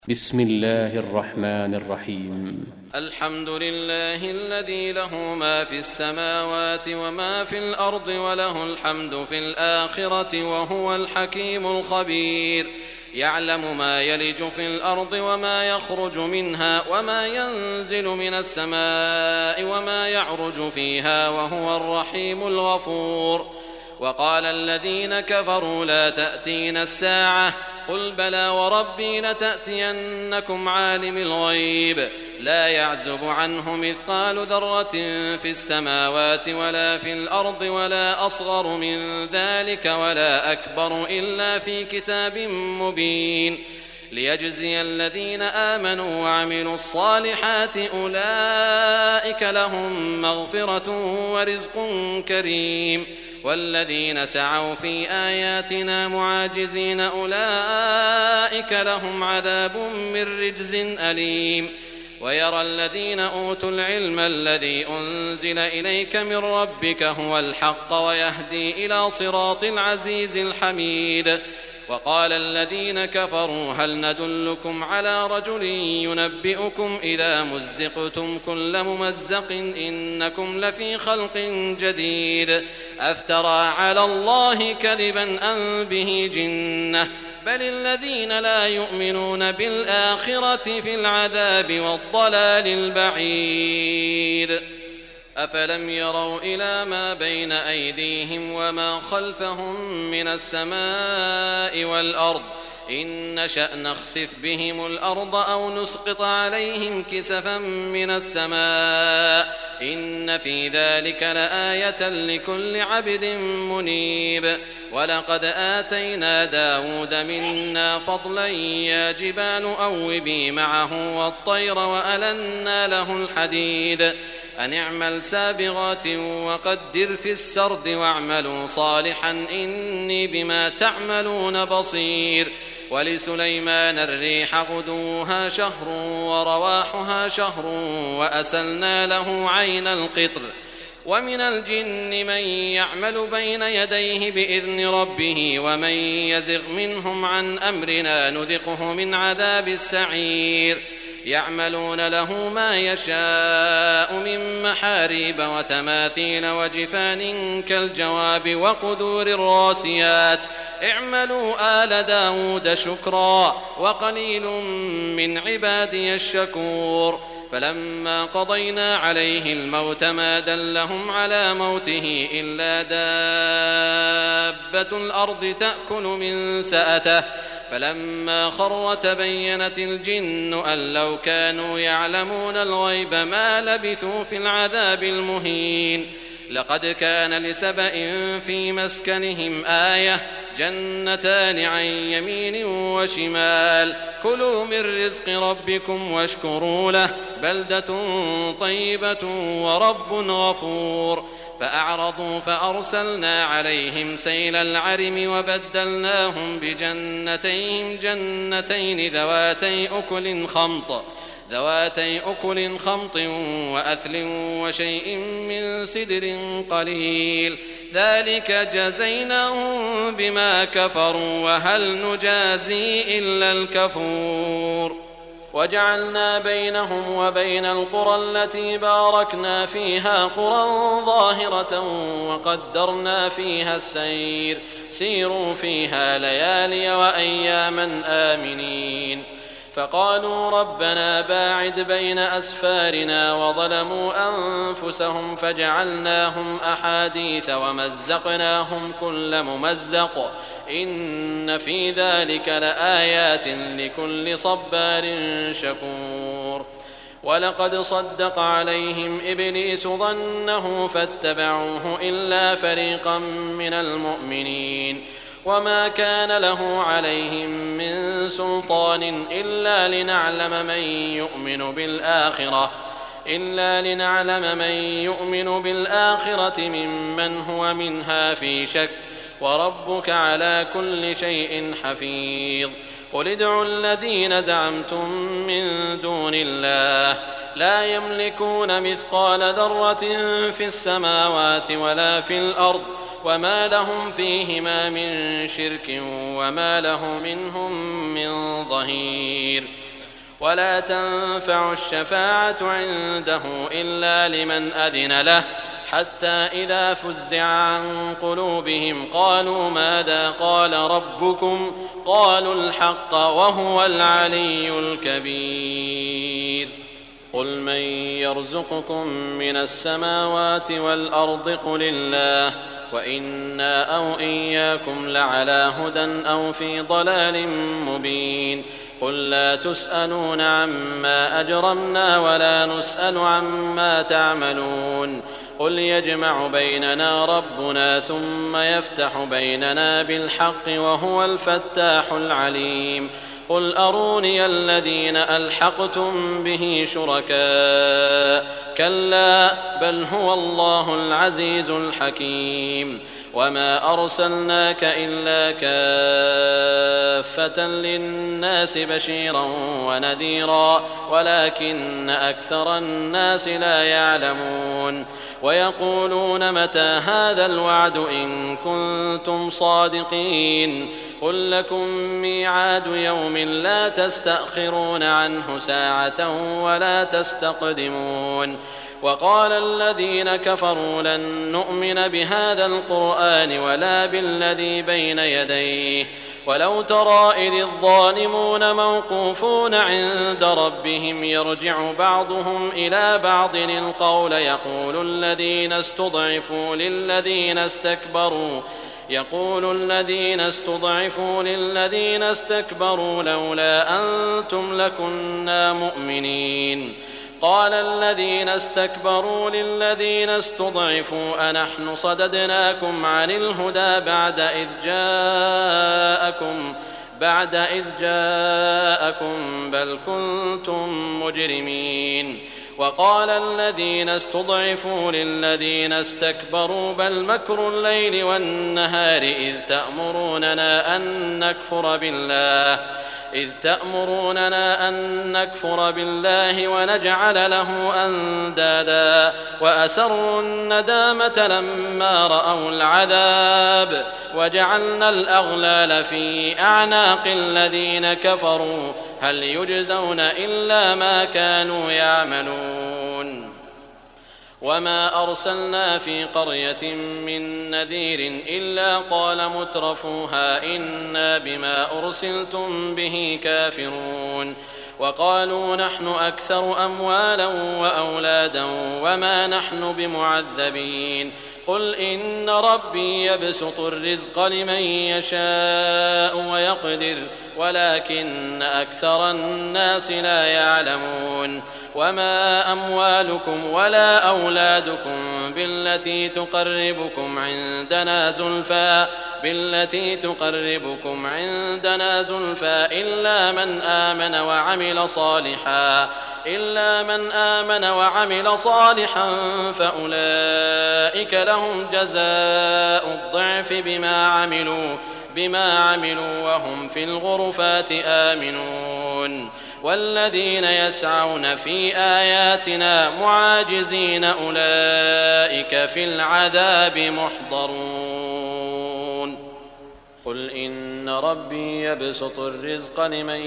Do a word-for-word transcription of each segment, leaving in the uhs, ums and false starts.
بسم الله الرحمن الرحيم. الحمد لله الذي له ما في السماوات وما في الأرض وله الحمد في الآخرة وهو الحكيم الخبير. يعلم ما يلج في الأرض وما يخرج منها وما ينزل من السماء وما يعرج فيها وهو الرحيم الغفور. وقال الذين كفروا لا تأتينا الساعة قل بلى وربي لتأتينكم عالم الغيب لا يعزب عنه مثقال ذرة في السماوات ولا في الأرض ولا أصغر من ذلك ولا أكبر إلا في كتاب مبين ليجزي الذين آمنوا وعملوا الصالحات أولئك لهم مغفرة ورزق كريم والذين سعوا في آياتنا معاجزين أولئك لهم عذاب من رجز أليم. ويرى الذين أوتوا العلم الذي أنزل إليك من ربك هو الحق ويهدي إلى صراط العزيز الحميد. وقال الذين كفروا هل ندلكم على رجل ينبئكم إذا مزقتم كل ممزق إنكم لفي خلق جديد أفترى على الله كذبا أم به جنة بل الذين لا يؤمنون بالآخرة في العذاب والضلال البعيد. أفلم يروا إلى ما بين أيديهم وما خلفهم من السماء والأرض إن نشأ نخسف بهم الأرض أو نسقط عليهم كسفا من السماء إن في ذلك لآية لكل عبد منيب. ولقد آتينا داود منا فضلا يا جبال أوبي معه والطير وألنا له الحديد أن اعمل سابغات وقدر في السرد واعملوا صالحا إني بما تعملون بصير. ولسليمان الريح غدوها شهر ورواحها شهر وأسلنا له عين القطر. ومن الجن من يعمل بين يديه بإذن ربه ومن يزغ منهم عن أمرنا نذقه من عذاب السعير. يعملون له ما يشاء من محاريب وتماثيل وجفان كالجواب وقدور الراسيات اعملوا آل داود شكرا وقليل من عبادي الشكور. فلما قضينا عليه الموت ما دلهم على موته إلا دابة الأرض تأكل من سأته فلما خر تبينت الجن أن لو كانوا يعلمون الغيب ما لبثوا في العذاب المهين. لقد كان لسبأ في مسكنهم آية جنتان عن يمين وشمال كلوا من رزق ربكم واشكروا له بلدة طيبة ورب غفور. فأعرضوا فأرسلنا عليهم سيل العرم وبدلناهم بجنتين جنتين ذواتي أكل خمط ذواتي أكل خمط وأثل وشيء من سدر قليل ذلك جزيناهم بما كفروا وهل نجازي إلا الكفور. وجعلنا بينهم وبين القرى التي باركنا فيها قرى ظاهرة وقدرنا فيها السير سيروا فيها ليالي وأياما آمنين. فقالوا ربنا باعد بين أسفارنا وظلموا أنفسهم فجعلناهم أحاديث ومزقناهم كل ممزق إن في ذلك لآيات لكل صبار شكور. ولقد صدق عليهم إبليس ظنه فاتبعوه إلا فريقا من المؤمنين وما كان له عليهم من سلطان إلا لنعلم من يؤمن بالآخرة إلا لنعلم من يؤمن بالآخرة ممن هو منها في شك وربك على كل شيء حفيظ. قل ادعوا الذين زعمتم من دون الله لا يملكون مثقال ذرة في السماوات ولا في الأرض وما لهم فيهما من شرك وما له منهم من ظهير. ولا تنفع الشفاعة عنده إلا لمن أذن له حتى إذا فزع عن قلوبهم قالوا ماذا قال ربكم قالوا الحق وهو العلي الكبير قل من يرزقكم من السماوات والأرض قل الله وإنا أو إياكم لعلى هدى أو في ضلال مبين قل لا تسألون عما أجرمنا ولا نسأل عما تعملون قل يجمع بيننا ربنا ثم يفتح بيننا بالحق وهو الفتاح العليم قل أروني الذين ألحقتم به شركاء كلا بل هو الله العزيز الحكيم وما أرسلناك إلا كافة للناس بشيرا ونذيرا ولكن أكثر الناس لا يعلمون ويقولون متى هذا الوعد إن كنتم صادقين قل لكم ميعاد يوم لا تستأخرون عنه ساعة ولا تستقدمون وقال الذين كفروا لن نؤمن بهذا القرآن ولا بالذي بين يديه ولو ترى إذ الظالمون موقوفون عند ربهم يرجع بعضهم إلى بعض القول يقول الذين استضعفوا للذين استكبروا يقول الذين استضعفوا للذين استكبروا لولا أنتم لكنا مؤمنين قال الذين استكبروا للذين استضعفوا أنحن صددناكم عن الهدى بعد إذ جاءكم بعد إذ جاءكم بل كنتم مجرمين وقال الذين استضعفوا للذين استكبروا بل مكر الليل والنهار إذ تأمروننا أن نكفر بالله إذ تأمروننا أن نكفر بالله ونجعل له أندادا وأسروا الندامة لما رأوا العذاب وجعلنا الأغلال في أعناق الذين كفروا هل يجزون إلا ما كانوا يعملون وما أرسلنا في قرية من نذير إلا قال مترفوها إنا بما أرسلتم به كافرون وقالوا نحن أكثر أموالا وأولادا وما نحن بمعذبين قل إن ربي يبسط الرزق لمن يشاء ويقدر ولكن أكثر الناس لا يعلمون وما أموالكم ولا أولادكم بالتي تقربكم عندنا زلفى بالتي تقربكم عندنا زلفى إلا من آمن وعمل صالحا إلا من آمن وعمل صالحا فأولئك لهم جزاء الضعف بما عملوا بما عملوا وهم في الغرفات آمنون والذين يسعون في آياتنا معاجزين أولئك في العذاب محضرون قل إن ربي يبسط الرزق لمن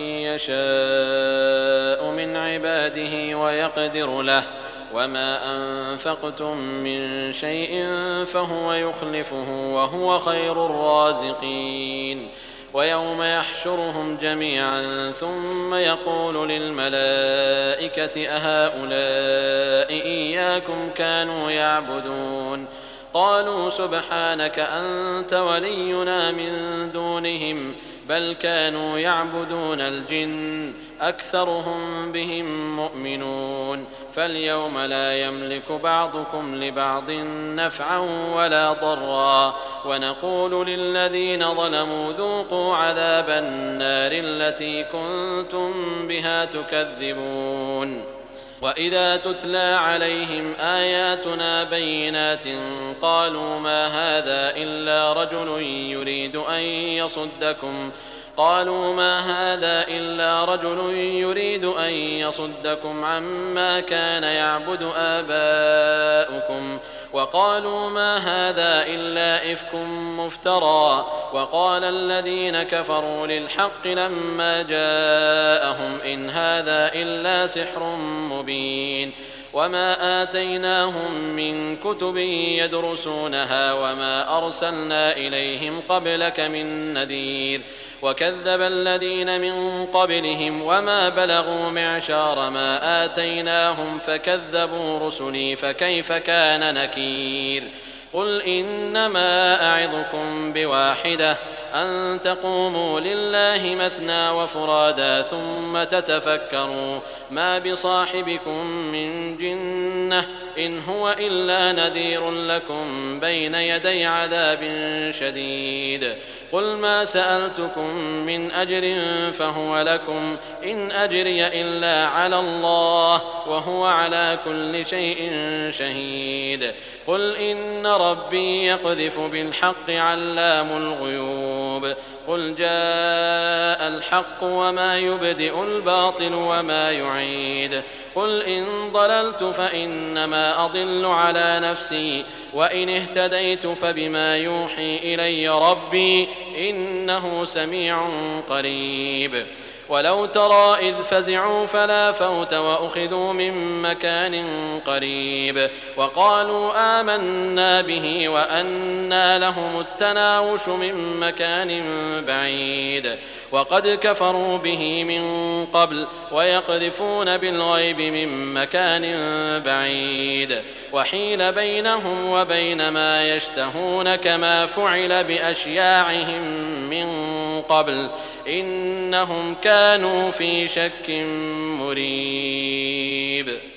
يشاء من عباده ويقدر له وما أنفقتم من شيء فهو يخلفه وهو خير الرازقين ويوم يحشرهم جميعا ثم يقول للملائكة أهؤلاء إياكم كانوا يعبدون قالوا سبحانك أنت ولينا من دونهم بل كانوا يعبدون الجن أكثرهم بهم مؤمنون فاليوم لا يملك بعضكم لبعض نفعا ولا ضرا ونقول للذين ظلموا ذوقوا عذاب النار التي كنتم بها تكذبون وإذا تتلى عليهم آياتنا بينات قالوا ما هذا إلا رجل يريد أن يصدكم قالوا ما هذا إلا رجل يريد أن يصدكم عما كان يعبد آباؤكم وقالوا ما هذا إلا إفك مفترى وقال الذين كفروا للحق لما جاءهم إن هذا إلا سحر مبين وما آتيناهم من كتب يدرسونها وما أرسلنا إليهم قبلك من نذير وكذب الذين من قبلهم وما بلغوا معشار ما آتيناهم فكذبوا رسلي فكيف كان نكير قل إنما أعظكم بواحدة أن تقوموا لله مثنى وفرادا ثم تتفكروا ما بصاحبكم من جنة إن هو إلا نذير لكم بين يدي عذاب شديد قل ما سألتكم من أجر فهو لكم إن أجري إلا على الله وهو على كل شيء شهيد قل إن ربي يقذف بالحق علام الغيوب قل جاء الحق وما يبدئ الباطل وما يعيد قل إن ضللت فإنما أضل على نفسي وإن اهتديت فبما يوحي إلي ربي إنه سميع قريب ولو ترى إذ فزعوا فلا فوت وأخذوا من مكان قريب وقالوا آمنا به وأنى لهم التناوش من مكان بعيد وقد كفروا به من قبل ويقذفون بالغيب من مكان بعيد وحيل بينهم وبين ما يشتهون كما فعل بأشياعهم من قبل إنهم كانوا في شك مريب.